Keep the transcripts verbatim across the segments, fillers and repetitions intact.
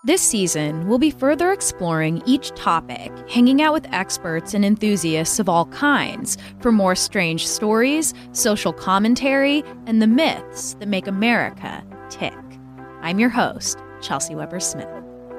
This season, we'll be further exploring each topic, hanging out with experts and enthusiasts of all kinds for more strange stories, social commentary, and the myths that make America tick. I'm your host, Chelsea Weber Smith.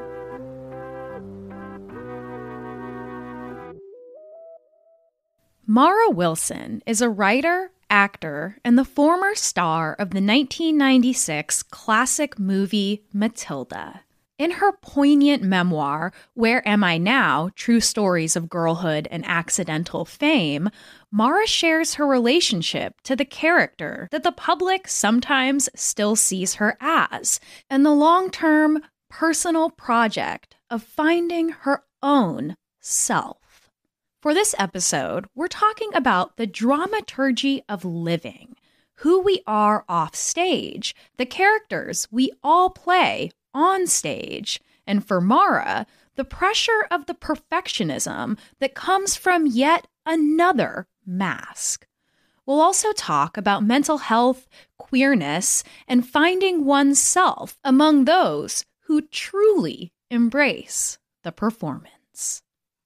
Mara Wilson is a writer, actor, and the former star of the nineteen ninety-six classic movie Matilda. In her poignant memoir, Where Am I Now? True Stories of Girlhood and Accidental Fame, Mara shares her relationship to the character that the public sometimes still sees her as, and the long-term personal project of finding her own self. For this episode, we're talking about the dramaturgy of living, who we are off stage, the characters we all play on stage, and for Mara, the pressure of the perfectionism that comes from yet another mask. We'll also talk about mental health, queerness, and finding oneself among those who truly embrace the performance.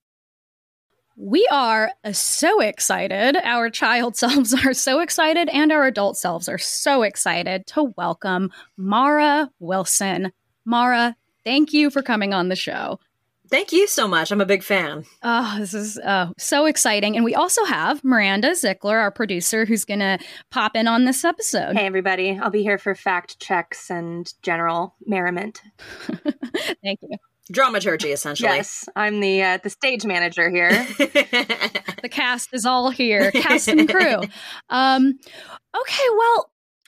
We are so excited. Our child selves are so excited, and our adult selves are so excited to welcome Mara Wilson. Mara, thank you for coming on the show. Thank you so much. I'm a big fan. Oh, this is uh, so exciting. And we also have Miranda Zickler, our producer, who's going to pop in on this episode. Hey, everybody. I'll be here for fact checks and general merriment. Thank you. Dramaturgy, essentially. Yes, I'm the uh, the stage manager here. The cast is all here, cast and crew. Um, okay, well,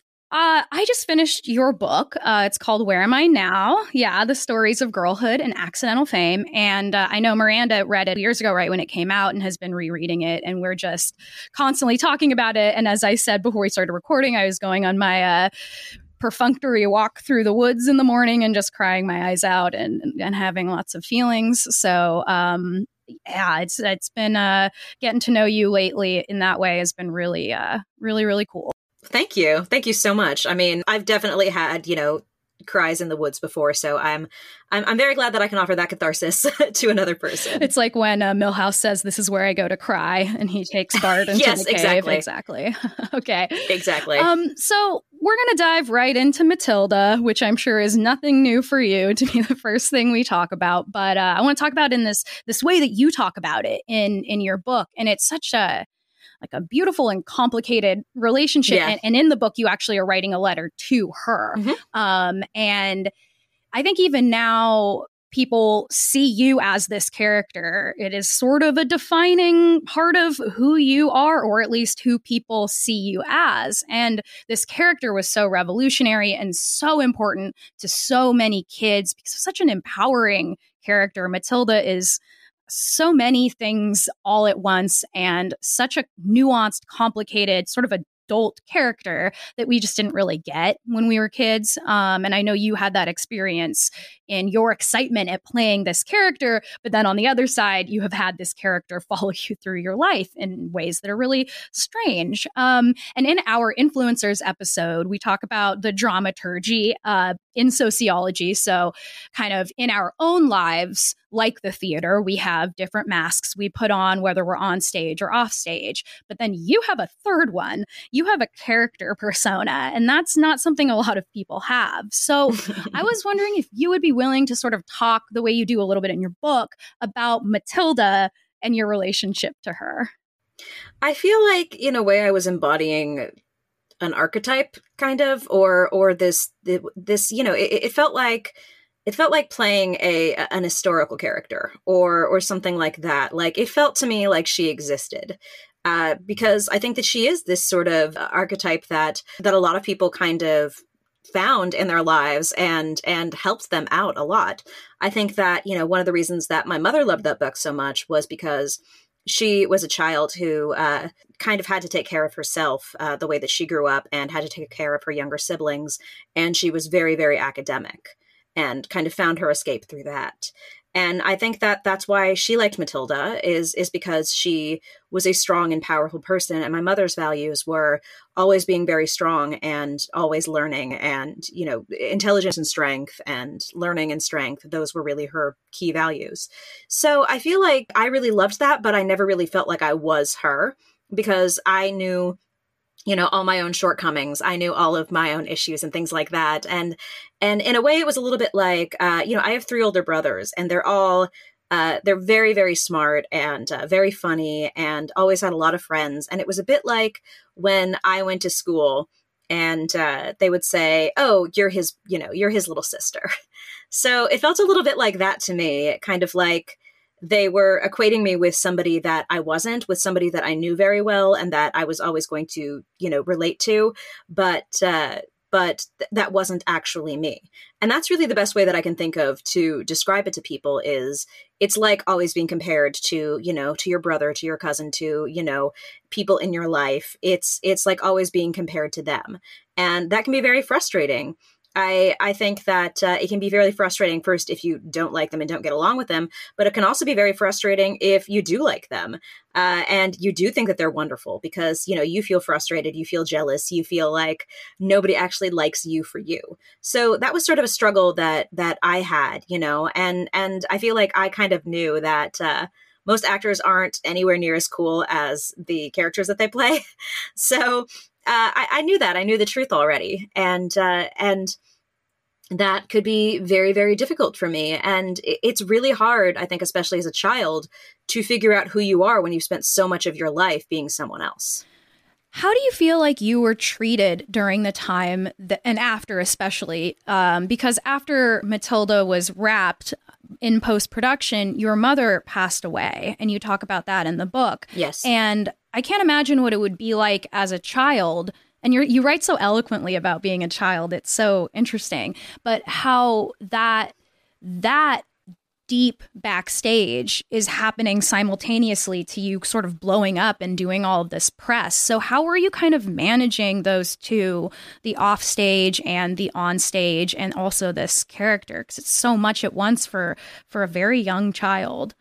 Uh, I just finished your book. Uh, it's called Where Am I Now? Yeah, The Stories of Girlhood and Accidental Fame. And uh, I know Miranda read it years ago, right, when it came out, and has been rereading it. And we're just constantly talking about it. And as I said before we started recording, I was going on my uh, perfunctory walk through the woods in the morning and just crying my eyes out and, and having lots of feelings. So, um, yeah, it's it's been uh, getting to know you lately in that way has been really, uh, really, really cool. Thank you. Thank you so much. I mean, I've definitely had, you know, cries in the woods before, so I'm I'm, I'm very glad that I can offer that catharsis to another person. It's like when uh, Milhouse says, "This is where I go to cry," and he takes Bart into yes, the cave. exactly. Exactly. Okay. Exactly. Um, so we're going to dive right into Matilda, which I'm sure is nothing new for you to be the first thing we talk about. But uh, I want to talk about in this this way that you talk about it in in your book, and it's such a like a beautiful and complicated relationship. Yeah. And, and in the book, you actually are writing a letter to her. Mm-hmm. Um, and I think even now people see you as this character. It is sort of a defining part of who you are, or at least who people see you as. And this character was so revolutionary and so important to so many kids because it's such an empowering character. Matilda is so many things all at once and such a nuanced, complicated, sort of adult character that we just didn't really get when we were kids. Um, and I know you had that experience in your excitement at playing this character, but then on the other side, you have had this character follow you through your life in ways that are really strange. Um, and in our influencers episode, we talk about the dramaturgy uh, in sociology. So kind of in our own lives, like the theater, we have different masks we put on, whether we're on stage or off stage. But then you have a third one. You have a character persona, and that's not something a lot of people have. So I was wondering if you would be willing to sort of talk the way you do a little bit in your book about Matilda and your relationship to her. I feel like, in a way, I was embodying an archetype, kind of, or or this this you know, it, it felt like. It felt like playing a an historical character or or something like that. Like, it felt to me like she existed. Uh, because I think that she is this sort of archetype that that a lot of people kind of found in their lives and and helped them out a lot. I think that, you know, one of the reasons that my mother loved that book so much was because she was a child who uh, kind of had to take care of herself uh, the way that she grew up and had to take care of her younger siblings. And she was very, very academic. and kind of found her escape through that. And I think that that's why she liked Matilda, is is because she was a strong and powerful person. And my mother's values were always being very strong and always learning, and, you know, intelligence and strength and learning and strength. Those were really her key values. So I feel like I really loved that, but I never really felt like I was her, because I knew, you know, all my own shortcomings. I knew all of my own issues and things like that. And, and in a way it was a little bit like, uh, you know, I have three older brothers, and they're all, uh, they're very, very smart and uh, very funny, and always had a lot of friends. And it was a bit like when I went to school, and uh, they would say, oh, you're his, you know, you're his little sister. So it felt a little bit like that to me, kind of like, they were equating me with somebody that I wasn't, with somebody that I knew very well and that I was always going to, you know, relate to. But uh, but th- that wasn't actually me. And that's really the best way that I can think of to describe it to people, is it's like always being compared to, you know, to your brother, to your cousin, to, you know, people in your life. It's it's like always being compared to them. And that can be very frustrating. I, I think that uh, it can be very frustrating, first, if you don't like them and don't get along with them, but it can also be very frustrating if you do like them uh, and you do think that they're wonderful, because, you know, you feel frustrated, you feel jealous, you feel like nobody actually likes you for you. So that was sort of a struggle that that I had, you know, and and I feel like I kind of knew that uh, most actors aren't anywhere near as cool as the characters that they play. So Uh, I, I knew that. I knew the truth already. And uh, and that could be very, very difficult for me. And it, it's really hard, I think, especially as a child, to figure out who you are when you've spent so much of your life being someone else. How do you feel like you were treated during the time that, and after especially? Um, because after Matilda was wrapped in post-production, your mother passed away, and you talk about that in the book. Yes. And I can't imagine what it would be like as a child. And you're, you write so eloquently about being a child. It's so interesting. But how that that deep backstage is happening simultaneously to you sort of blowing up and doing all of this press. So how were you kind of managing those two, the off stage and the on stage, and also this character? Because it's so much at once for for a very young child.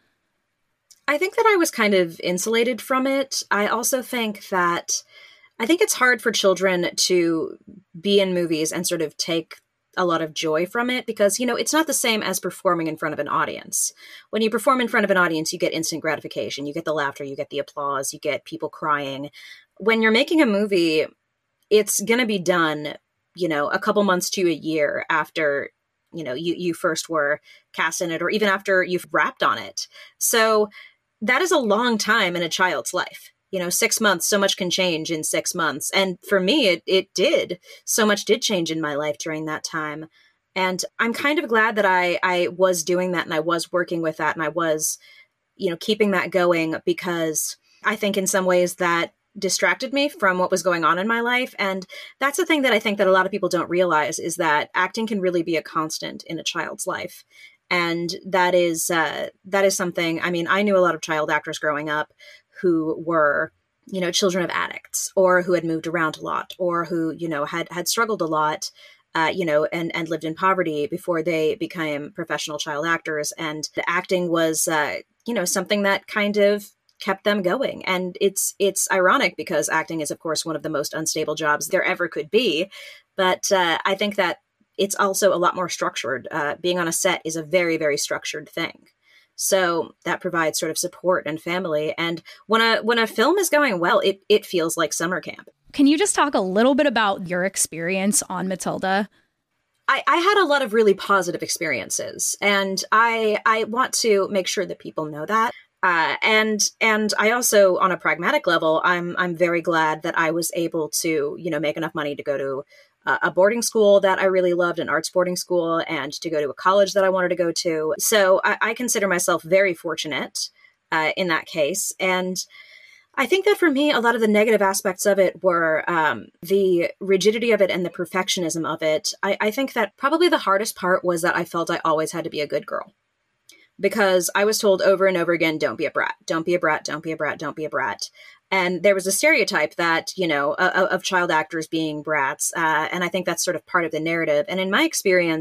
I think that I was kind of insulated from it. I also think that I think it's hard for children to be in movies and sort of take a lot of joy from it, because, you know, it's not the same as performing in front of an audience. When you perform in front of an audience, you get instant gratification. You get the laughter, you get the applause, you get people crying. When you're making a movie, it's going to be done, you know, a couple months to a year after, you know, you, you first were cast in it, or even after you've wrapped on it. So that is a long time in a child's life. You know, six months, so much can change in six months. And for me, it it did. So much did change in my life during that time. And I'm kind of glad that I I was doing that, and I was working with that, and I was, you know, keeping that going, because I think in some ways that distracted me from what was going on in my life. And that's the thing that I think that a lot of people don't realize, is that acting can really be a constant in a child's life. And that is uh, that is something, I mean, I knew a lot of child actors growing up who were, you know, children of addicts, or who had moved around a lot, or who, you know, had, had struggled a lot, uh, you know, and, and lived in poverty before they became professional child actors. And the acting was, uh, you know, something that kind of kept them going. And it's, it's ironic, because acting is, of course, one of the most unstable jobs there ever could be. But uh, I think that it's also a lot more structured. Uh, being on a set is a very, very structured thing. So that provides sort of support and family. And when a when a film is going well, it it feels like summer camp. Can you just talk a little bit about your experience on Matilda? I, I had a lot of really positive experiences, and I I want to make sure that people know that. Uh, and and I also, on a pragmatic level, I'm I'm very glad that I was able to, you know, make enough money to go to uh, a boarding school that I really loved, an arts boarding school, and to go to a college that I wanted to go to. So I, I consider myself very fortunate uh, in that case. And I think that for me, a lot of the negative aspects of it were um, the rigidity of it and the perfectionism of it. I, I think that probably the hardest part was that I felt I always had to be a good girl. Because I was told over and over again, don't be a brat, don't be a brat, don't be a brat, don't be a brat. And there was a stereotype that, you know, of, of child actors being brats. Uh, and I think that's sort of part of the narrative. And in my experience,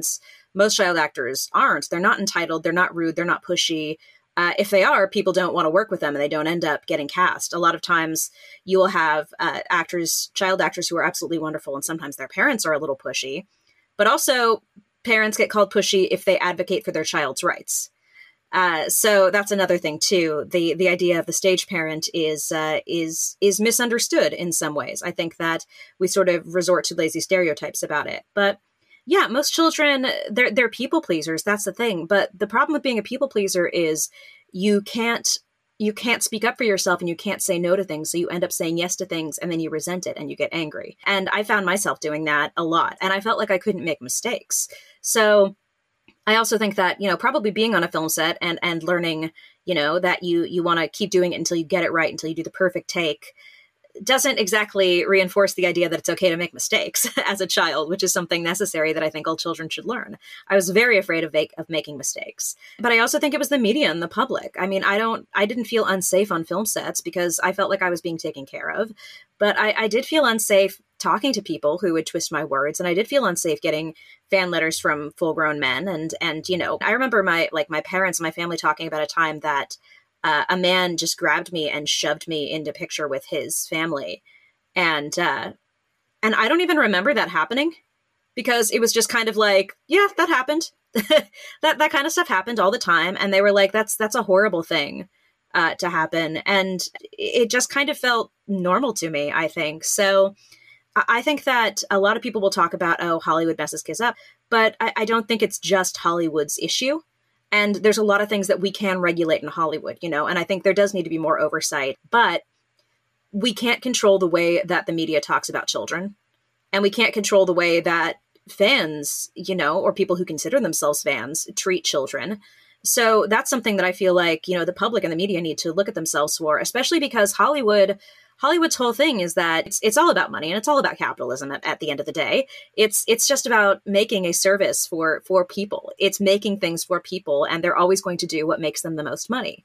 most child actors aren't. They're not entitled. They're not rude. They're not pushy. Uh, if they are, people don't want to work with them and they don't end up getting cast. A lot of times you will have uh, actors, child actors who are absolutely wonderful, and sometimes their parents are a little pushy, but also parents get called pushy if they advocate for their child's rights. Uh, so that's another thing too. The the idea of the stage parent is uh, is is misunderstood in some ways. I think that we sort of resort to lazy stereotypes about it, but yeah, most children, they're, they're people pleasers. That's the thing. But the problem with being a people pleaser is you can't, you can't speak up for yourself and you can't say no to things. So you end up saying yes to things and then you resent it and you get angry. And I found myself doing that a lot. And I felt like I couldn't make mistakes. So I also think that, you know, probably being on a film set and, and learning, you know, that you, you want to keep doing it until you get it right, until you do the perfect take, doesn't exactly reinforce the idea that it's okay to make mistakes as a child, which is something necessary that I think all children should learn. I was very afraid of, make, of making mistakes, but I also think it was the media and the public. I mean, I don't, I didn't feel unsafe on film sets because I felt like I was being taken care of, but I, I did feel unsafe talking to people who would twist my words. And I did feel unsafe getting fan letters from full grown men. And, and, you know, I remember my, like my parents, my family talking about a time that Uh, a man just grabbed me and shoved me into picture with his family. And, uh, and I don't even remember that happening because it was just kind of like, yeah, that happened. that, that kind of stuff happened all the time. And they were like, that's, that's a horrible thing, uh, to happen. And it just kind of felt normal to me, I think. So I think that a lot of people will talk about, oh, Hollywood messes kids up, but I, I don't think it's just Hollywood's issue. And there's a lot of things that we can regulate in Hollywood, you know, and I think there does need to be more oversight, but we can't control the way that the media talks about children. And we can't control the way that fans, you know, or people who consider themselves fans treat children. So that's something that I feel like, you know, the public and the media need to look at themselves for, especially because Hollywood, Hollywood's whole thing is that it's, it's all about money and it's all about capitalism at, at the end of the day. It's it's just about making a service for for people. It's making things for people, and they're always going to do what makes them the most money.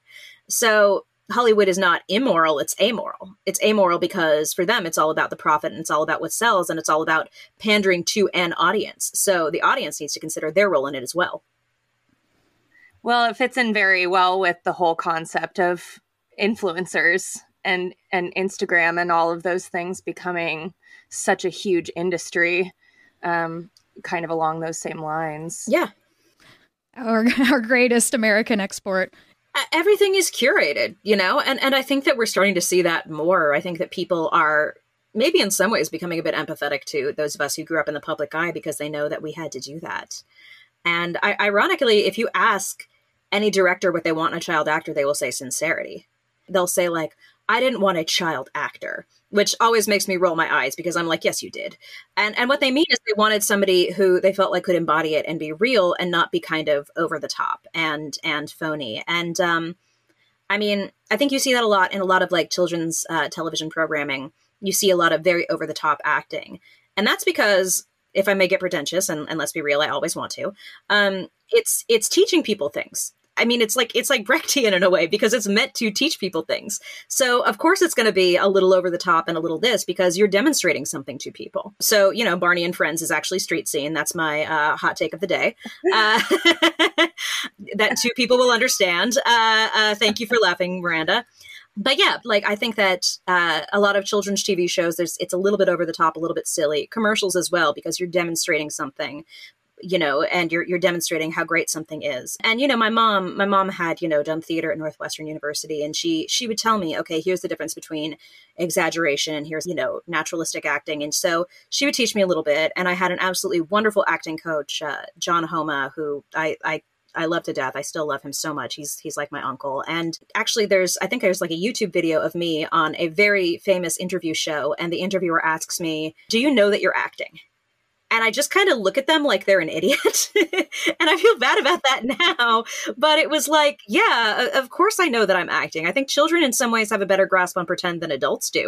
So Hollywood is not immoral, it's amoral. It's amoral because for them, it's all about the profit and it's all about what sells and it's all about pandering to an audience. So the audience needs to consider their role in it as well. Well, it fits in very well with the whole concept of influencers and and Instagram and all of those things becoming such a huge industry, um, kind of along those same lines. Yeah. Our, our greatest American export. Everything is curated, you know, and, and I think that we're starting to see that more. I think that people are maybe in some ways becoming a bit empathetic to those of us who grew up in the public eye because they know that we had to do that. And I, ironically, if you ask any director what they want in a child actor, they will say sincerity. They'll say like, I didn't want a child actor, which always makes me roll my eyes because I'm like, yes, you did. And and what they mean is they wanted somebody who they felt like could embody it and be real and not be kind of over the top and and phony. And um, I mean, I think you see that a lot in a lot of like children's uh, television programming. You see a lot of very over the top acting. And that's because, if I may get pretentious, and, and let's be real, I always want to, um, it's it's teaching people things. I mean, it's like it's like Brechtian in a way because it's meant to teach people things. So, of course, it's going to be a little over the top and a little this because you're demonstrating something to people. So, you know, Barney and Friends is actually street scene. That's my uh, hot take of the day. Uh, that two people will understand. Uh, uh, thank you for laughing, Miranda. But yeah, like I think that uh, a lot of children's T V shows, there's it's a little bit over the top, a little bit silly. Commercials as well, because you're demonstrating something, you know, and you're you're demonstrating how great something is. And, you know, my mom, my mom had, you know, done theater at Northwestern University, and she she would tell me, okay, here's the difference between exaggeration and here's, you know, naturalistic acting. And so she would teach me a little bit. And I had an absolutely wonderful acting coach, uh, John Homa, who I, I I love to death. I still love him so much. He's he's like my uncle. And actually there's, I think there's like a YouTube video of me on a very famous interview show. And the interviewer asks me, do you know that you're acting? And I just kind of look at them like they're an idiot. And I feel bad about that now. But it was like, yeah, of course I know that I'm acting. I think children in some ways have a better grasp on pretend than adults do.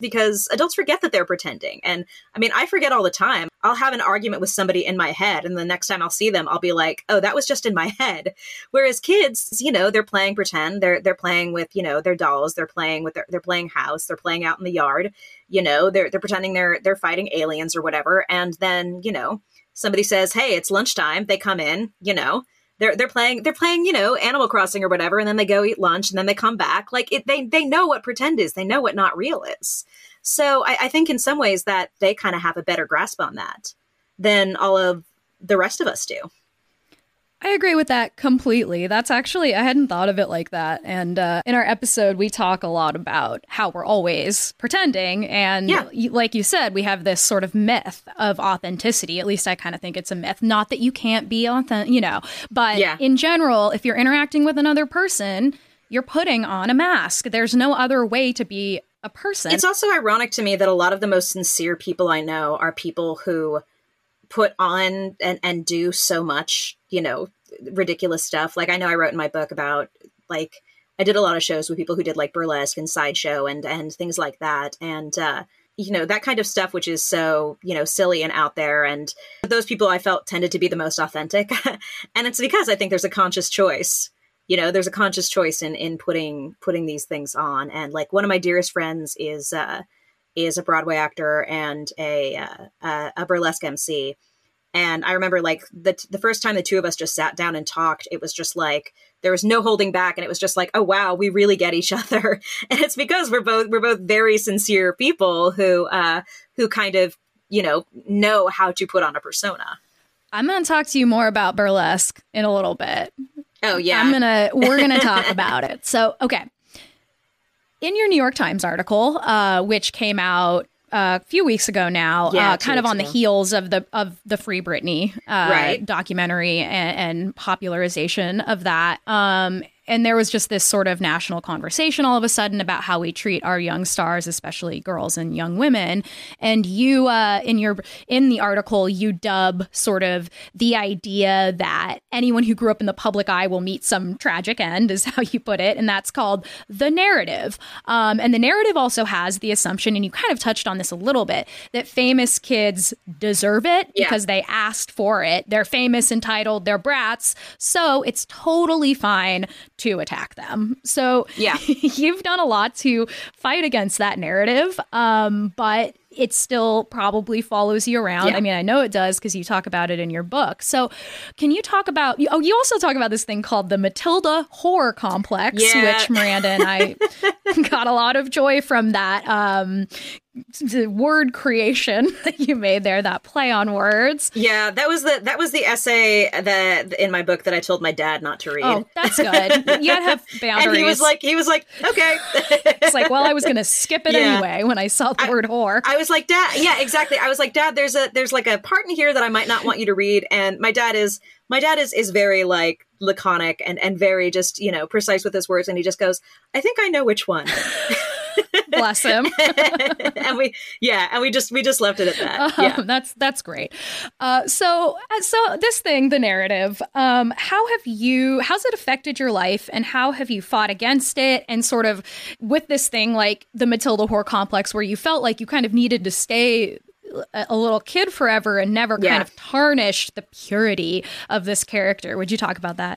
because adults forget that they're pretending. And I mean, I forget all the time. I'll have an argument with somebody in my head, and the next time I'll see them, I'll be like, oh, that was just in my head. Whereas kids, you know, they're playing pretend. They're they're playing with, you know, their dolls. They're playing with their, they're playing house. They're playing out in the yard. You know, they're they're pretending they're they're fighting aliens or whatever. And then, you know, somebody says, hey, it's lunchtime. They come in, you know, they're they're playing they're playing, you know, Animal Crossing or whatever, and then they go eat lunch, and then they come back. Like it, they they know what pretend is. They know what not real is. So I, I think in some ways that they kind of have a better grasp on that than all of the rest of us do. I agree with that completely. That's actually, I hadn't thought of it like that. And uh, in our episode, we talk a lot about how we're always pretending. And yeah. you, like you said, we have this sort of myth of authenticity. At least I kind of think it's a myth. Not that you can't be authentic, you know, but yeah. in general, if you're interacting with another person, you're putting on a mask. There's no other way to be a person. It's also ironic to me that a lot of the most sincere people I know are people who put on and, and do so much, you know, ridiculous stuff. Like I know I wrote in my book about, like, I did a lot of shows with people who did like burlesque and sideshow and, and things like that. And, uh, you know, that kind of stuff, which is so, you know, silly and out there. And those people I felt tended to be the most authentic. And it's because I think there's a conscious choice. You know, there's a conscious choice in, in putting, putting these things on. And like one of my dearest friends is, uh, is a Broadway actor and a, uh, a, a burlesque M C. And I remember like the, the first time the two of us just sat down and talked, it was just like, there was no holding back. And it was just like, oh, wow, we really get each other. And it's because we're both, we're both very sincere people who, uh, who kind of, you know, know how to put on a persona. I'm going to talk to you more about burlesque in a little bit. Oh, yeah. I'm going to, we're going to talk about it. So, okay. In your New York Times article, uh, which came out a few weeks ago now, yeah, uh, kind of on ago. the heels of the of the Free Britney uh, right. documentary and, and popularization of that. Um, and there was just this sort of national conversation all of a sudden about how we treat our young stars, especially girls and young women. And you, uh, in your in the article, you dub sort of the idea that anyone who grew up in the public eye will meet some tragic end, is how you put it. And that's called the narrative. Um, and the narrative also has the assumption, and you kind of touched on this a little bit, that famous kids deserve it yeah. because they asked for it. They're famous, entitled, they're brats. So it's totally fine to attack them. So yeah. you've done a lot to fight against that narrative, um, but it still probably follows you around. Yeah. I mean, I know it does because you talk about it in your book. So can you talk about, oh, you also talk about this thing called the Matilda horror complex, yeah. which Miranda and I got a lot of joy from that um, word creation that you made there, that play on words. Yeah, that was the that was the essay that in my book that I told my dad not to read. Oh, that's good. You gotta have boundaries. And he was like, he was like, okay. It's like, well, I was gonna skip it yeah. anyway when I saw the I, word whore. I was like, Dad, yeah, exactly. I was like, Dad, there's a there's like a part in here that I might not want you to read. And my dad is my dad is is very like laconic and and very just, you know, precise with his words. And he just goes, I think I know which one. Bless him. And we, yeah, and we just we just left it at that. Um, yeah, that's that's great. Uh, so so this thing, the narrative. Um, how have you? How's it affected your life, and how have you fought against it? And sort of with this thing, like the Matilda horror complex, where you felt like you kind of needed to stay a little kid forever and never yeah. kind of tarnish the purity of this character. Would you talk about that?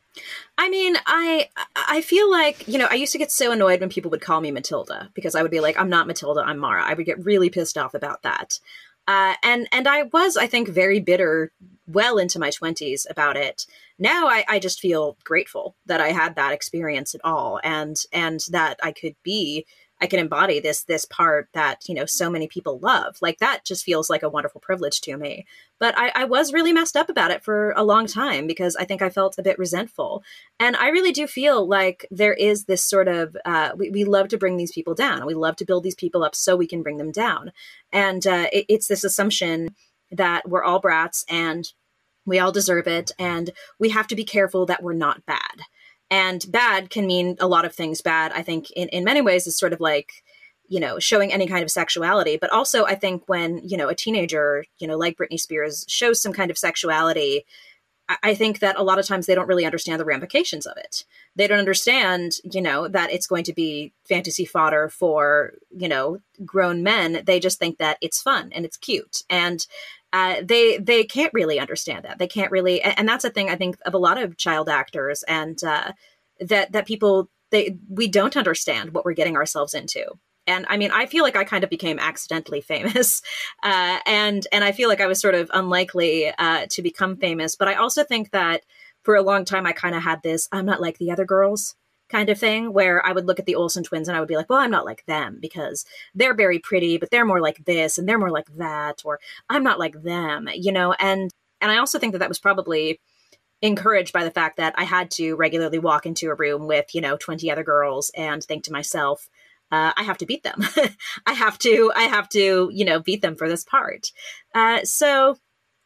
I mean, I I feel like, you know, I used to get so annoyed when people would call me Matilda, because I would be like, I'm not Matilda, I'm Mara. I would get really pissed off about that. Uh, and and I was, I think, very bitter well into my twenties about it. Now I, I just feel grateful that I had that experience at all, and and that I could be I can embody this this part that, you know, so many people love. Like, that just feels like a wonderful privilege to me. But I, I was really messed up about it for a long time, because I think I felt a bit resentful. And I really do feel like there is this sort of, uh, we, we love to bring these people down. We love to build these people up so we can bring them down. And uh, it, it's this assumption that we're all brats and we all deserve it. And we have to be careful that we're not bad. And bad can mean a lot of things. Bad, I think, in, in many ways is sort of like, you know, showing any kind of sexuality. But also, I think when, you know, a teenager, you know, like Britney Spears, shows some kind of sexuality, I think that a lot of times they don't really understand the ramifications of it. They don't understand, you know, that it's going to be fantasy fodder for, you know, grown men. They just think that it's fun and it's cute. And uh, they they can't really understand that. They can't really. And, and that's a thing, I think, of a lot of child actors, and uh, that that people, they we don't understand what we're getting ourselves into. And I mean, I feel like I kind of became accidentally famous, uh, and and I feel like I was sort of unlikely uh, to become famous. But I also think that for a long time, I kind of had this "I'm not like the other girls" kind of thing, where I would look at the Olsen twins and I would be like, "Well, I'm not like them because they're very pretty, but they're more like this and they're more like that," or "I'm not like them," you know. And and I also think that that was probably encouraged by the fact that I had to regularly walk into a room with, you know, twenty other girls and think to myself, Uh, I have to beat them. I have to, I have to, you know, beat them for this part. Uh, so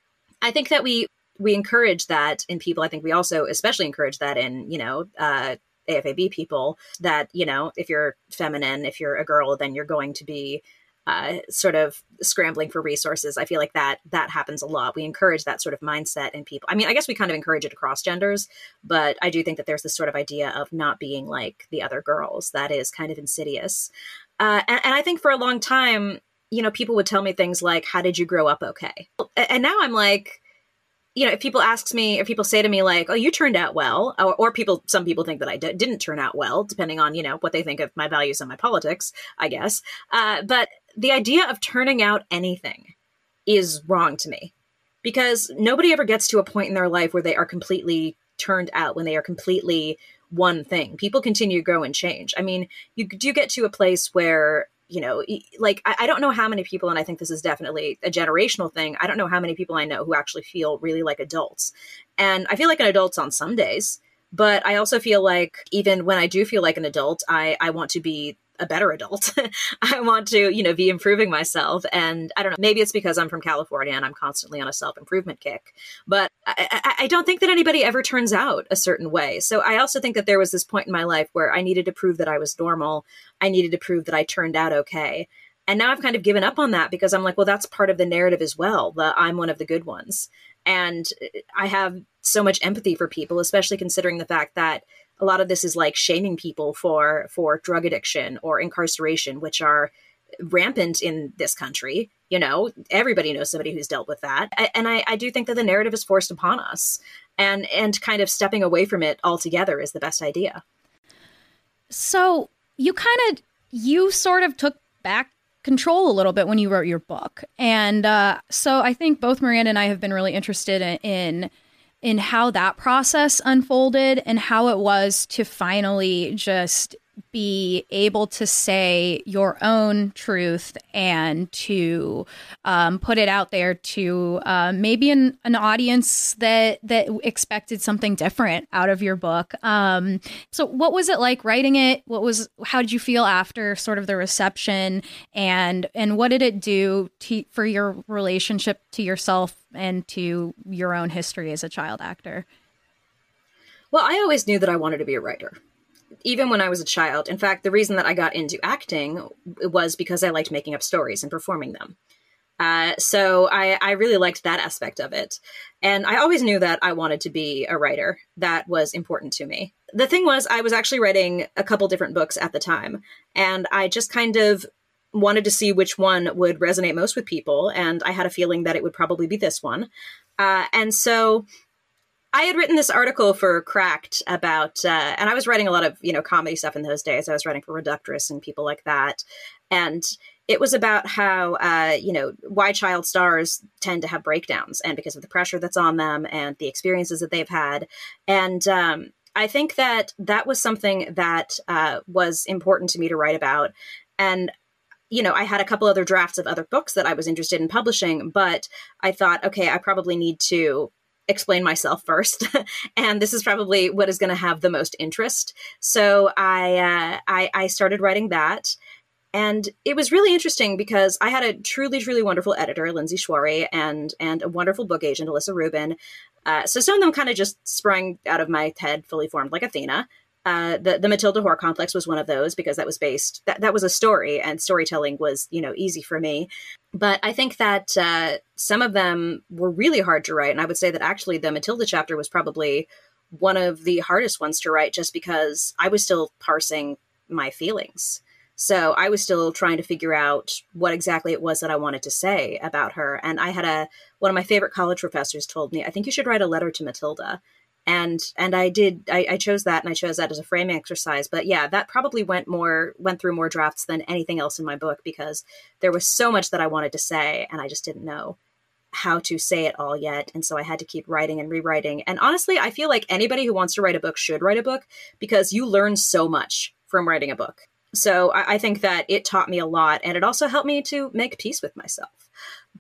I think that we, we encourage that in people. I think we also especially encourage that in, you know, uh, A F A B people, that, you know, if you're feminine, if you're a girl, then you're going to be uh, sort of scrambling for resources. I feel like that that happens a lot. We encourage that sort of mindset in people. I mean, I guess we kind of encourage it across genders, but I do think that there's this sort of idea of not being like the other girls that is kind of insidious. Uh, and, and I think for a long time, you know, people would tell me things like, "How did you grow up okay?" And now I'm like, you know, if people ask me, if people say to me like, "Oh, you turned out well," or, or people, some people think that I d- didn't turn out well, depending on, you know, what they think of my values and my politics, I guess. Uh, but the idea of turning out anything is wrong to me, because nobody ever gets to a point in their life where they are completely turned out, when they are completely one thing. People continue to grow and change. I mean, you do get to a place where, you know, like, I, I don't know how many people, and I think this is definitely a generational thing, I don't know how many people I know who actually feel really like adults. And I feel like an adult on some days, but I also feel like even when I do feel like an adult, I, I want to be a better adult. I want to, you know, be improving myself. And I don't know, maybe it's because I'm from California and I'm constantly on a self-improvement kick, but I, I, I don't think that anybody ever turns out a certain way. So I also think that there was this point in my life where I needed to prove that I was normal. I needed to prove that I turned out okay. And now I've kind of given up on that, because I'm like, well, that's part of the narrative as well, that I'm one of the good ones. And I have so much empathy for people, especially considering the fact that a lot of this is like shaming people for for drug addiction or incarceration, which are rampant in this country. You know, everybody knows somebody who's dealt with that. And I, I do think that the narrative is forced upon us, and and kind of stepping away from it altogether is the best idea. So you kind of, you sort of took back control a little bit when you wrote your book. And uh, so I think both Miranda and I have been really interested in, in in how that process unfolded and how it was to finally just be able to say your own truth and to um, put it out there to uh, maybe an, an audience that that expected something different out of your book. Um, so what was it like writing it? What was, how did you feel after sort of the reception, and and what did it do to, for your relationship to yourself and to your own history as a child actor? Well, I always knew that I wanted to be a writer, even when I was a child. In fact, the reason that I got into acting was because I liked making up stories and performing them. Uh, so I, I really liked that aspect of it. And I always knew that I wanted to be a writer. That was important to me. The thing was, I was actually writing a couple different books at the time, and I just kind of wanted to see which one would resonate most with people. And I had a feeling that it would probably be this one. Uh, and so I had written this article for Cracked about, uh, and I was writing a lot of, you know, comedy stuff in those days. I was writing for Reductress and people like that. And it was about how, uh, you know, why child stars tend to have breakdowns, and because of the pressure that's on them and the experiences that they've had. And um, I think that that was something that uh, was important to me to write about. And you know, I had a couple other drafts of other books that I was interested in publishing, but I thought, okay, I probably need to explain myself first. And this is probably what is going to have the most interest. So I, uh, I, I started writing that. And it was really interesting because I had a truly, truly wonderful editor, Lindsay Schwarry, and, and a wonderful book agent, Alyssa Rubin. Uh, so some of them kind of just sprang out of my head, fully formed like Athena. Uh, the, the Matilda Horror Complex was one of those because that was based, that, that was a story, and storytelling was, you know, easy for me. But I think that uh, some of them were really hard to write. And I would say that actually the Matilda chapter was probably one of the hardest ones to write, just because I was still parsing my feelings. So I was still trying to figure out what exactly it was that I wanted to say about her. And I had a, one of my favorite college professors told me, I think you should write a letter to Matilda. And, and I did, I, I chose that, and I chose that as a framing exercise. But yeah, that probably went more, went through more drafts than anything else in my book, because there was so much that I wanted to say, and I just didn't know how to say it all yet. And so I had to keep writing and rewriting. And honestly, I feel like anybody who wants to write a book should write a book, because you learn so much from writing a book. So I, I think that it taught me a lot, and it also helped me to make peace with myself.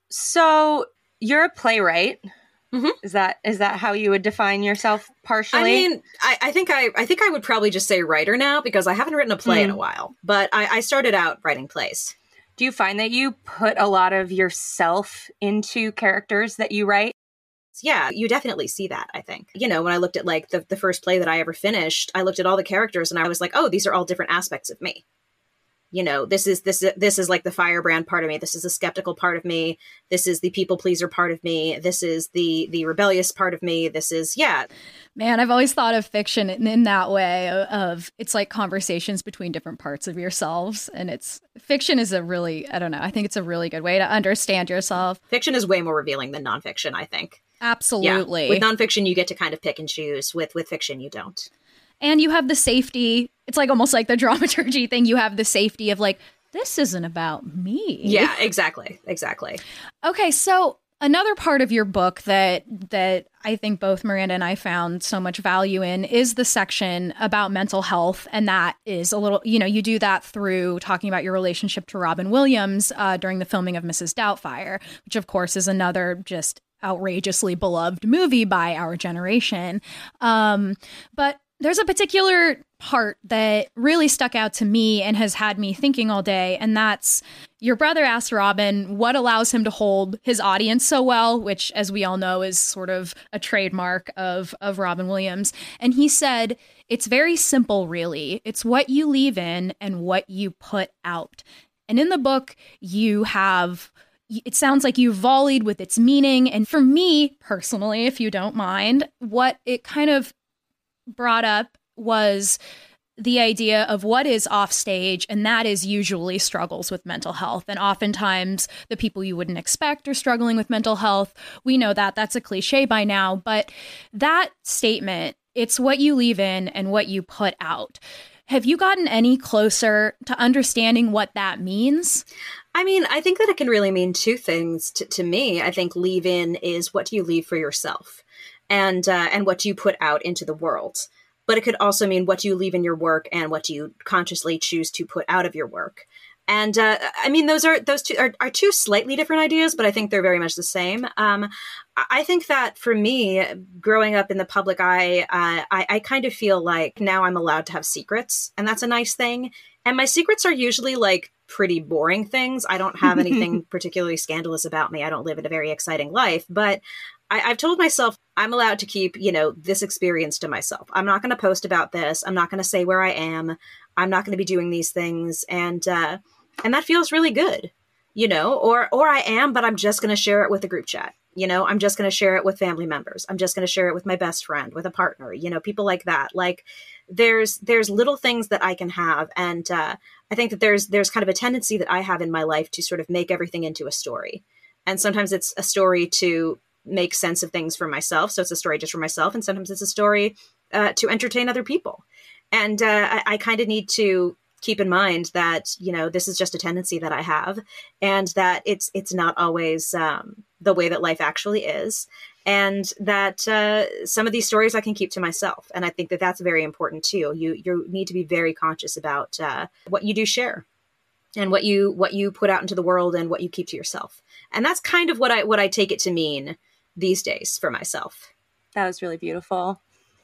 So you're a playwright. Mm-hmm. Is that is that how you would define yourself partially? I mean, I, I think I I think I would probably just say writer now, because I haven't written a play mm. in a while. But I, I started out writing plays. Do you find that you put a lot of yourself into characters that you write? Yeah, you definitely see that, I think. You know, when I looked at like the, the first play that I ever finished, I looked at all the characters and I was like, oh, these are all different aspects of me. You know, this is this this is like the firebrand part of me. This is the skeptical part of me. This is the people pleaser part of me. This is the the rebellious part of me. This is, yeah. Man, I've always thought of fiction in, in that way of, of it's like conversations between different parts of yourselves. And it's fiction is a really, I don't know, I think it's a really good way to understand yourself. Fiction is way more revealing than nonfiction, I think. Absolutely. Yeah. With nonfiction, you get to kind of pick and choose. With with fiction, you don't. And you have the safety. It's like almost like the dramaturgy thing. You have the safety of like, this isn't about me. Yeah, exactly. Exactly. Okay. So another part of your book that that I think both Miranda and I found so much value in is the section about mental health. And that is a little, you know, you do that through talking about your relationship to Robin Williams uh, during the filming of Missus Doubtfire, which of course is another just outrageously beloved movie by our generation. Um, but there's a particular part that really stuck out to me and has had me thinking all day, and that's your brother asked Robin what allows him to hold his audience so well, which, as we all know, is sort of a trademark of, of Robin Williams. And he said, it's very simple, really. It's what you leave in and what you put out. And in the book, you have... it sounds like you volleyed with its meaning. And for me, personally, if you don't mind, what it kind of brought up was the idea of what is offstage, and that is usually struggles with mental health. And oftentimes the people you wouldn't expect are struggling with mental health. We know that that's a cliche by now, but that statement, it's what you leave in and what you put out. Have you gotten any closer to understanding what that means? I mean, I think that it can really mean two things to, to me. I think leave in is what do you leave for yourself, and uh, and what you put out into the world. But it could also mean what you leave in your work and what you consciously choose to put out of your work. And uh, I mean, those are those two are, are two slightly different ideas, but I think they're very much the same. Um, I think that for me, growing up in the public eye, uh, I, I kind of feel like now I'm allowed to have secrets, and that's a nice thing. And my secrets are usually like pretty boring things. I don't have anything particularly scandalous about me. I don't live a very exciting life, but I, I've told myself I'm allowed to keep, you know, this experience to myself. I'm not going to post about this. I'm not going to say where I am. I'm not going to be doing these things. And, uh, and that feels really good, you know, or, or I am, but I'm just going to share it with a group chat. You know, I'm just going to share it with family members. I'm just going to share it with my best friend, with a partner, you know, people like that. Like there's, there's little things that I can have. And, uh, I think that there's, there's kind of a tendency that I have in my life to sort of make everything into a story. And sometimes it's a story to make sense of things for myself. So it's a story just for myself. And sometimes it's a story uh, to entertain other people. And uh, I, I kind of need to keep in mind that, you know, this is just a tendency that I have, and that it's it's not always um, the way that life actually is. And that uh, some of these stories I can keep to myself. And I think that that's very important too. You you need to be very conscious about uh, what you do share, and what you what you put out into the world, and what you keep to yourself. And that's kind of what I what I take it to mean these days for myself. That was really beautiful.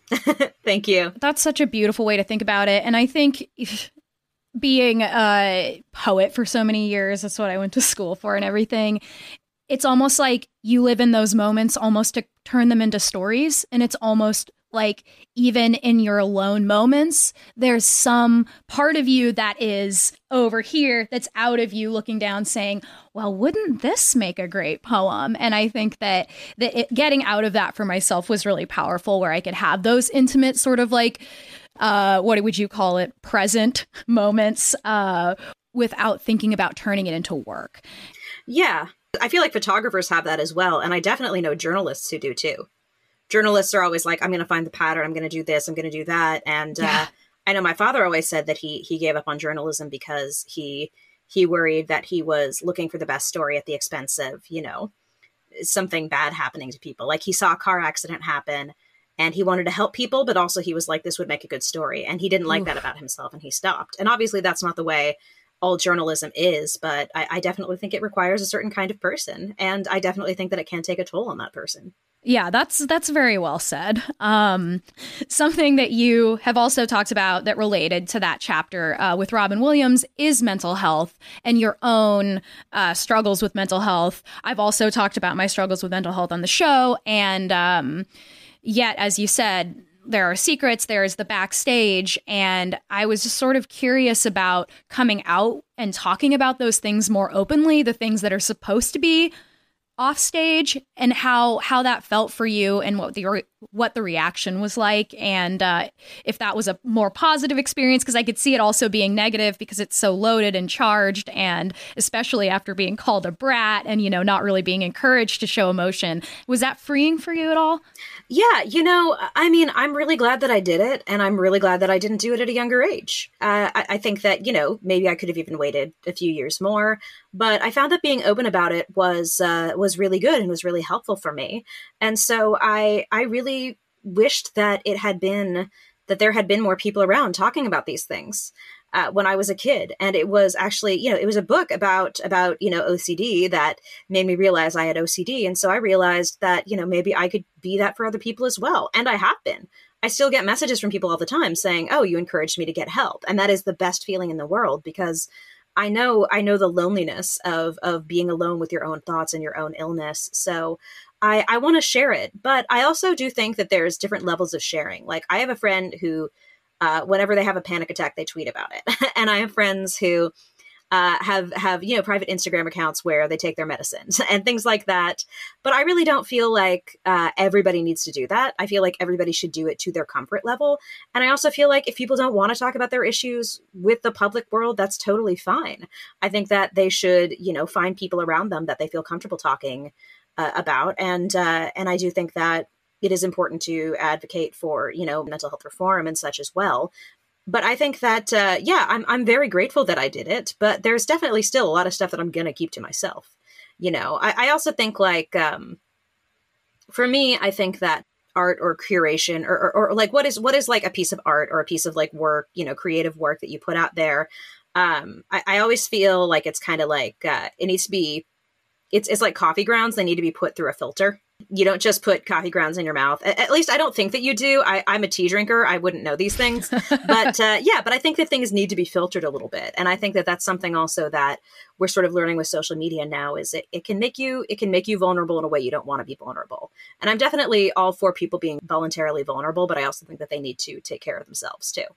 Thank you. That's such a beautiful way to think about it. And I think if, being a poet for so many years, that's what I went to school for and everything. It's almost like you live in those moments almost to turn them into stories. And it's almost like even in your alone moments, there's some part of you that is over here that's out of you looking down saying, well, wouldn't this make a great poem? And I think that, that it, getting out of that for myself was really powerful, where I could have those intimate sort of like, uh, what would you call it, present moments uh, without thinking about turning it into work. Yeah. I feel like photographers have that as well. And I definitely know journalists who do too. Journalists are always like, I'm going to find the pattern. I'm going to do this. I'm going to do that. And yeah. uh, I know my father always said that he he gave up on journalism because he he worried that he was looking for the best story at the expense of, you know, something bad happening to people. Like he saw a car accident happen and he wanted to help people, but also he was like, this would make a good story. And he didn't like Oof. that about himself, and he stopped. And obviously that's not the way all journalism is, but I, I definitely think it requires a certain kind of person. And I definitely think that it can take a toll on that person. Yeah, that's that's very well said. Um, something that you have also talked about that related to that chapter uh, with Robin Williams is mental health and your own uh, struggles with mental health. I've also talked about my struggles with mental health on the show. And um, yet, as you said, there are secrets, there's the backstage. And I was just sort of curious about coming out and talking about those things more openly, the things that are supposed to be off stage, and how how that felt for you, and what the re- what the reaction was like, and uh, if that was a more positive experience, because I could see it also being negative because it's so loaded and charged, and especially after being called a brat and, you know, not really being encouraged to show emotion. Was that freeing for you at all? Yeah, you know, I mean, I'm really glad that I did it, and I'm really glad that I didn't do it at a younger age. Uh, I, I think that, you know, maybe I could have even waited a few years more, but I found that being open about it was uh, was really good and was really helpful for me. And so I I really wished that it had been, that there had been more people around talking about these things uh, when I was a kid. And it was actually, you know, it was a book about, about, you know, O C D that made me realize I had O C D. And so I realized that, you know, maybe I could be that for other people as well. And I have been. I still get messages from people all the time saying, oh, you encouraged me to get help. And that is the best feeling in the world, because I know, I know the loneliness of, of being alone with your own thoughts and your own illness. So I, I want to share it, but I also do think that there's different levels of sharing. Like I have a friend who, uh, whenever they have a panic attack, they tweet about it. And I have friends who uh, have, have, you know, private Instagram accounts where they take their medicines and things like that. But I really don't feel like uh, everybody needs to do that. I feel like everybody should do it to their comfort level. And I also feel like if people don't want to talk about their issues with the public world, that's totally fine. I think that they should, you know, find people around them that they feel comfortable talking uh, about. And, uh, and I do think that it is important to advocate for, you know, mental health reform and such as well. But I think that, uh, yeah, I'm I'm very grateful that I did it. But there's definitely still a lot of stuff that I'm going to keep to myself. You know, I, I also think like, um, for me, I think that art or curation or, or, or like what is what is like a piece of art or a piece of like work, you know, creative work that you put out there. Um, I, I always feel like it's kind of like uh, it needs to be. It's it's like coffee grounds. They need to be put through a filter. You don't just put coffee grounds in your mouth. At, at least I don't think that you do. I, I'm a tea drinker. I wouldn't know these things. But uh, yeah, but I think that things need to be filtered a little bit. And I think that that's something also that we're sort of learning with social media now is it, it can make you it can make you vulnerable in a way you don't want to be vulnerable. And I'm definitely all for people being voluntarily vulnerable, but I also think that they need to take care of themselves too.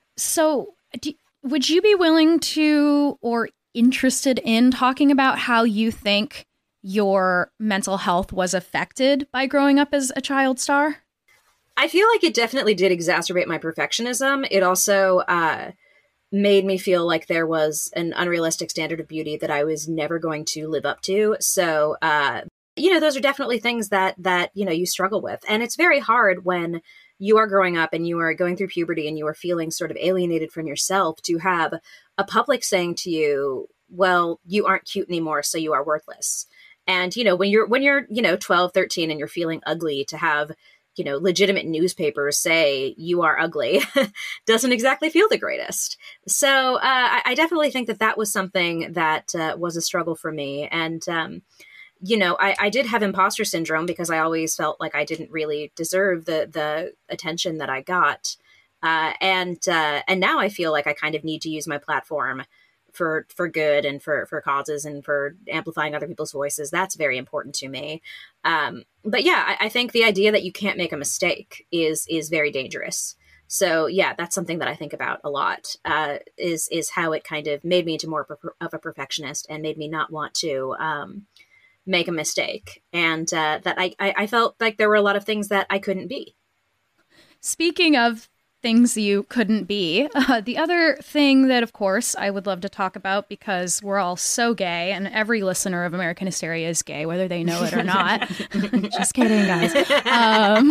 So do, would you be willing to or interested in talking about how you think your mental health was affected by growing up as a child star? I feel like it definitely did exacerbate my perfectionism. It also uh, made me feel like there was an unrealistic standard of beauty that I was never going to live up to. So, uh, you know, those are definitely things that, that, you know, you struggle with. And it's very hard when you are growing up and you are going through puberty and you are feeling sort of alienated from yourself to have a public saying to you, well, you aren't cute anymore, so you are worthless. And, you know, when you're, when you're, you know, twelve, thirteen and you're feeling ugly, to have, you know, legitimate newspapers say you are ugly doesn't exactly feel the greatest. So uh, I, I definitely think that that was something that uh, was a struggle for me. And, um, you know, I, I did have imposter syndrome because I always felt like I didn't really deserve the, the attention that I got. Uh, and, uh, and now I feel like I kind of need to use my platform for for good and for for causes and for amplifying other people's voices. That's very important to me. Um, but yeah, I, I think the idea that you can't make a mistake is is very dangerous. So yeah, that's something that I think about a lot. Uh, is is how it kind of made me into more of a perfectionist and made me not want to um, make a mistake, and uh, that I, I I felt like there were a lot of things that I couldn't be. Speaking of things you couldn't be, uh, the other thing that, of course, I would love to talk about, because we're all so gay, and every listener of American Hysteria is gay, whether they know it or not. Just kidding, guys. Um,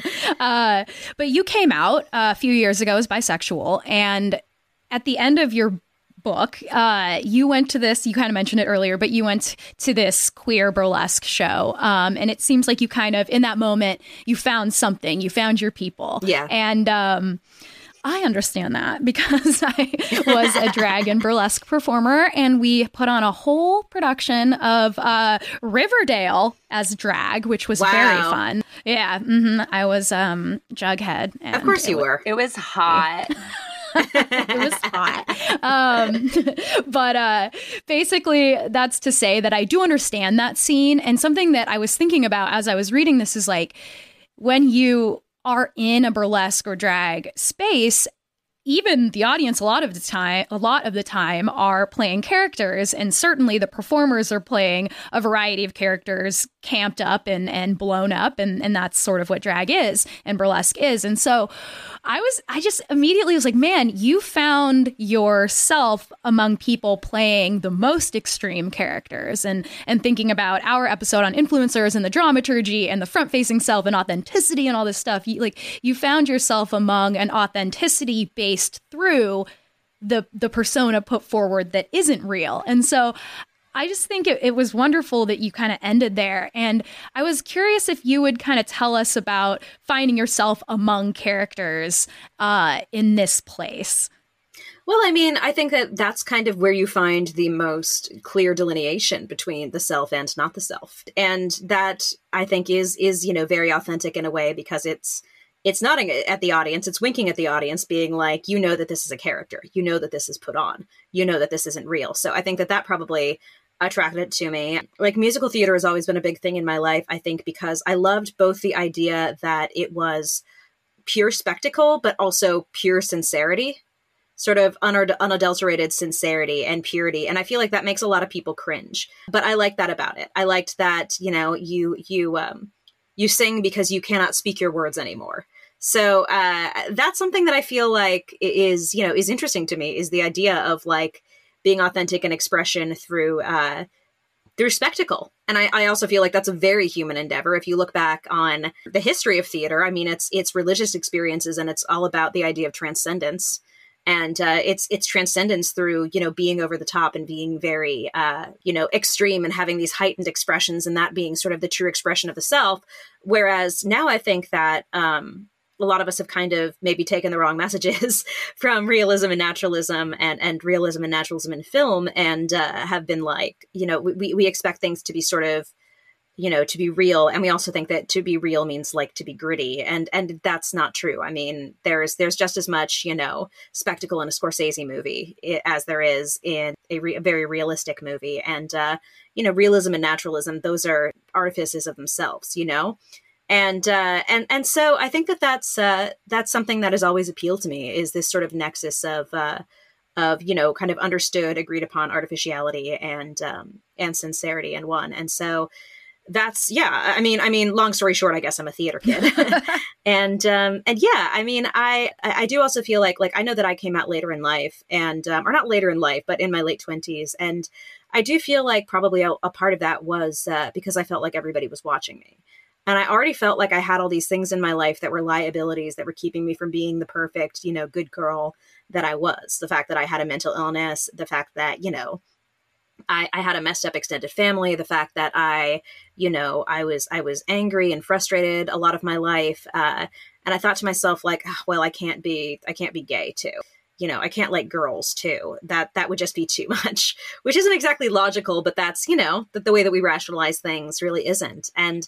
uh, but you came out a few years ago as bisexual, and at the end of your book, uh, you went to this, you kind of mentioned it earlier, but you went to this queer burlesque show. Um, and it seems like you kind of, in that moment, you found something, you found your people. Yeah. And um, I understand that because I was a drag and burlesque performer, and we put on a whole production of uh, Riverdale as drag, which was wow. very fun. Yeah. Mm-hmm. I was um, Jughead. And of course you it, were. It was hot. It was hot. Um, but uh, basically, that's to say that I do understand that scene. And something that I was thinking about as I was reading this is like, when you are in a burlesque or drag space, even the audience a lot of the time, a lot of the time are playing characters, and certainly the performers are playing a variety of characters camped up and, and blown up. And, and that's sort of what drag is and burlesque is. And so I was, I just immediately was like, man, you found yourself among people playing the most extreme characters, and, and thinking about our episode on influencers and the dramaturgy and the front facing self and authenticity and all this stuff. You, like, you found yourself among an authenticity based through the, the persona put forward that isn't real. And so I just think it, it was wonderful that you kind of ended there. And I was curious if you would kind of tell us about finding yourself among characters uh, in this place. Well, I mean, I think that that's kind of where you find the most clear delineation between the self and not the self. And that, I think, is, is, you know, very authentic in a way, because it's, it's nodding at the audience. It's winking at the audience, being like, you know that this is a character. You know that this is put on. You know that this isn't real. So I think that that probably attracted it to me. Like, musical theater has always been a big thing in my life, I think, because I loved both the idea that it was pure spectacle, but also pure sincerity, sort of unad- unadulterated sincerity and purity. And I feel like that makes a lot of people cringe, but I like that about it. I liked that, you know, you, you, um, you sing because you cannot speak your words anymore. So uh, that's something that I feel like is, you know, is interesting to me, is the idea of like being authentic and expression through uh, through spectacle. And I, I also feel like that's a very human endeavor. If you look back on the history of theater, I mean, it's it's religious experiences, and it's all about the idea of transcendence. And uh, it's it's transcendence through, you know, being over the top and being very, uh, you know, extreme and having these heightened expressions, and that being sort of the true expression of the self. Whereas now I think that um, a lot of us have kind of maybe taken the wrong messages from realism and naturalism and, and realism and naturalism in film, and uh, have been like, you know, we, we expect things to be sort of, you know, to be real. And we also think that to be real means like to be gritty. And, and that's not true. I mean, there's, there's just as much, you know, spectacle in a Scorsese movie as there is in a, re- a very realistic movie. And, uh, you know, realism and naturalism, those are artifices of themselves, you know? And, uh, and, and so I think that that's, uh, that's something that has always appealed to me, is this sort of nexus of, uh, of, you know, kind of understood, agreed upon artificiality and, um, and sincerity in one. And so that's, yeah, I mean, I mean, long story short, I guess I'm a theater kid. and, um, and yeah, I mean, I, I do also feel like, like, I know that I came out later in life, and, um, or not later in life, but in my late twenties. And I do feel like probably a, a part of that was, uh, because I felt like everybody was watching me. And I already felt like I had all these things in my life that were liabilities that were keeping me from being the perfect, you know, good girl that I was. The fact that I had a mental illness, the fact that, you know, I, I had a messed up extended family, the fact that I, you know, I was, I was angry and frustrated a lot of my life. Uh, and I thought to myself, like, oh, well, I can't be, I can't be gay too. You know, I can't like girls too. That, that would just be too much, which isn't exactly logical, but that's, you know, that the way that we rationalize things really isn't. And,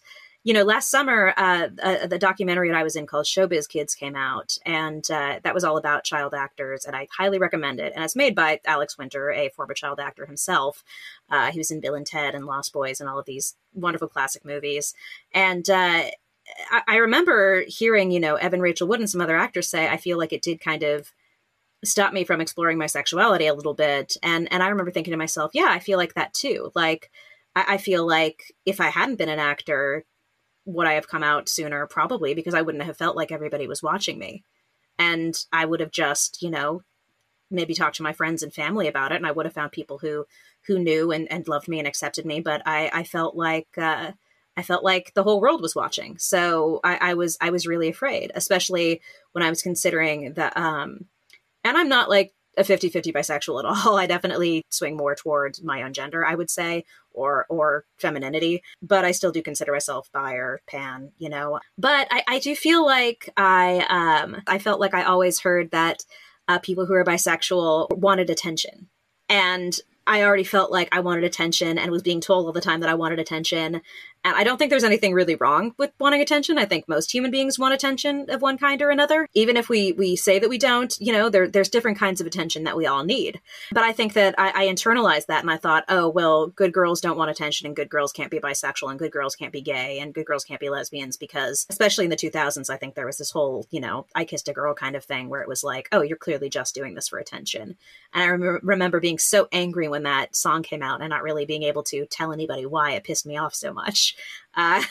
you know, last summer, uh, uh, the documentary that I was in called Showbiz Kids came out, and uh, that was all about child actors, and I highly recommend it. And it's made by Alex Winter, a former child actor himself. Uh, he was in Bill and Ted and Lost Boys and all of these wonderful classic movies. And uh, I-, I remember hearing, you know, Evan Rachel Wood and some other actors say, I feel like it did kind of stop me from exploring my sexuality a little bit. And and I remember thinking to myself, yeah, I feel like that too. Like, I, I feel like if I hadn't been an actor, would I have come out sooner? Probably, because I wouldn't have felt like everybody was watching me. And I would have just, you know, maybe talked to my friends and family about it. And I would have found people who, who knew and, and loved me and accepted me. But I, I felt like, uh, I felt like the whole world was watching. So I, I was, I was really afraid, especially when I was considering that, um, and I'm not like a fifty-fifty bisexual at all. I definitely swing more towards my own gender, I would say, or or femininity, but I still do consider myself bi or pan, you know. But I, I do feel like I um I felt like I always heard that uh, people who are bisexual wanted attention. And I already felt like I wanted attention and was being told all the time that I wanted attention. And I don't think there's anything really wrong with wanting attention. I think most human beings want attention of one kind or another. Even if we we say that we don't, you know, there, there's different kinds of attention that we all need. But I think that I, I internalized that and I thought, oh, well, good girls don't want attention and good girls can't be bisexual and good girls can't be gay and good girls can't be lesbians because, especially in the two thousands, I think there was this whole, you know, I kissed a girl kind of thing where it was like, oh, you're clearly just doing this for attention. And I rem- remember being so angry when that song came out and not really being able to tell anybody why it pissed me off so much. Uh,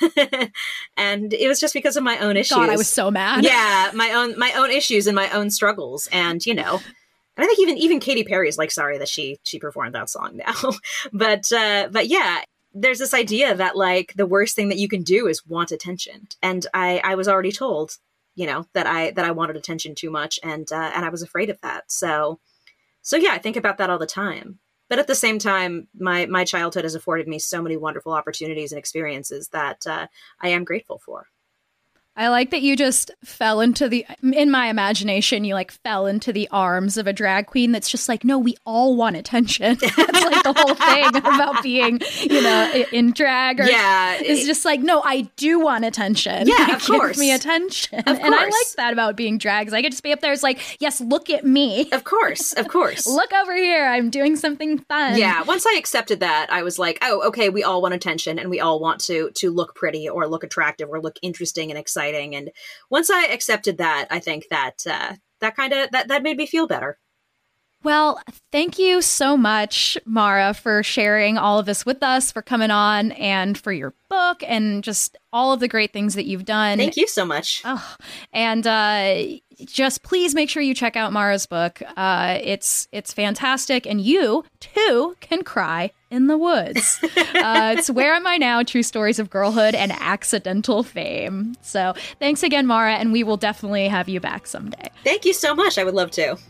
and it was just because of my own issues. God, I was so mad. Yeah, my own my own issues and my own struggles. And, you know, and I think even even Katy Perry is like sorry that she she performed that song now. but uh, but yeah, there's this idea that like the worst thing that you can do is want attention. And I, I was already told, you know, that I that I wanted attention too much, and uh, and I was afraid of that. So so yeah, I think about that all the time. But at the same time, my, my childhood has afforded me so many wonderful opportunities and experiences that uh, I am grateful for. I like that you just fell into the, in my imagination, you like fell into the arms of a drag queen that's just like, no, we all want attention. That's like the whole thing about being, you know, in drag. Or yeah. It's just like, no, I do want attention. Yeah, of Give course. me attention. Of and I course. like that about being drag. 'Cause I could just be up there. It's like, yes, look at me. Of course. Of course. Look over here. I'm doing something fun. Yeah. Once I accepted that, I was like, oh, okay, we all want attention and we all want to to look pretty or look attractive or look interesting and exciting. And once I accepted that, I think that uh, that kind of that, that made me feel better. Well, thank you so much, Mara, for sharing all of this with us, for coming on, and for your book and just all of the great things that you've done. Thank you so much. Oh, and uh, just please make sure you check out Mara's book. Uh, it's it's fantastic, and you too can cry in the woods. uh, it's Where Am I Now? True Stories of Girlhood and Accidental Fame. So thanks again, Mara, and we will definitely have you back someday. Thank you so much. I would love to.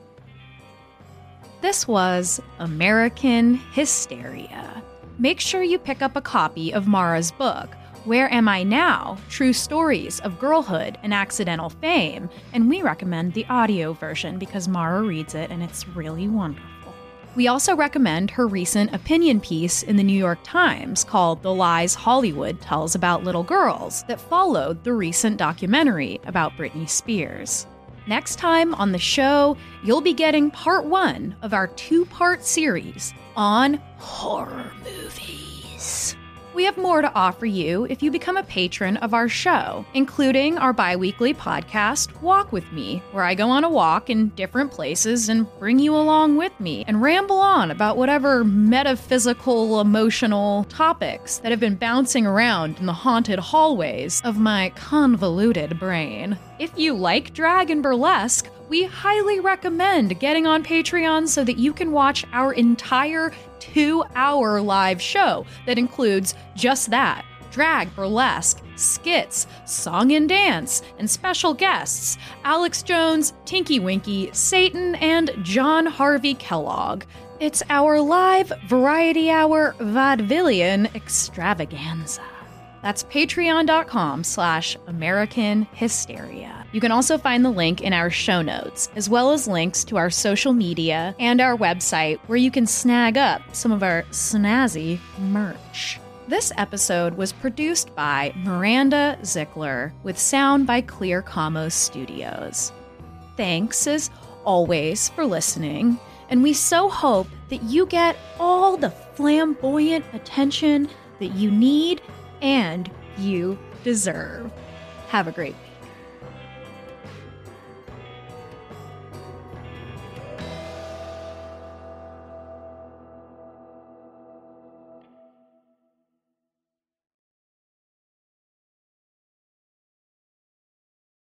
This was American Hysteria. Make sure you pick up a copy of Mara's book, Where Am I Now? True Stories of Girlhood and Accidental Fame, and we recommend the audio version because Mara reads it and it's really wonderful. We also recommend her recent opinion piece in the New York Times called The Lies Hollywood Tells About Little Girls that followed the recent documentary about Britney Spears. Next time on the show, you'll be getting part one of our two-part series on horror movies. We have more to offer you if you become a patron of our show, including our bi-weekly podcast, Walk With Me, where I go on a walk in different places and bring you along with me and ramble on about whatever metaphysical, emotional topics that have been bouncing around in the haunted hallways of my convoluted brain. If you like drag and burlesque, we highly recommend getting on Patreon so that you can watch our entire two-hour live show that includes just that: drag, burlesque, skits, song and dance, and special guests: Alex Jones, Tinky Winky, Satan, and John Harvey Kellogg. It's our live Variety Hour Vaudevillian extravaganza. That's patreon.com slash American Hysteria. You can also find the link in our show notes, as well as links to our social media and our website where you can snag up some of our snazzy merch. This episode was produced by Miranda Zickler with sound by Clear Commos Studios. Thanks, as always, for listening, and we so hope that you get all the flamboyant attention that you need and you deserve. Have a great week.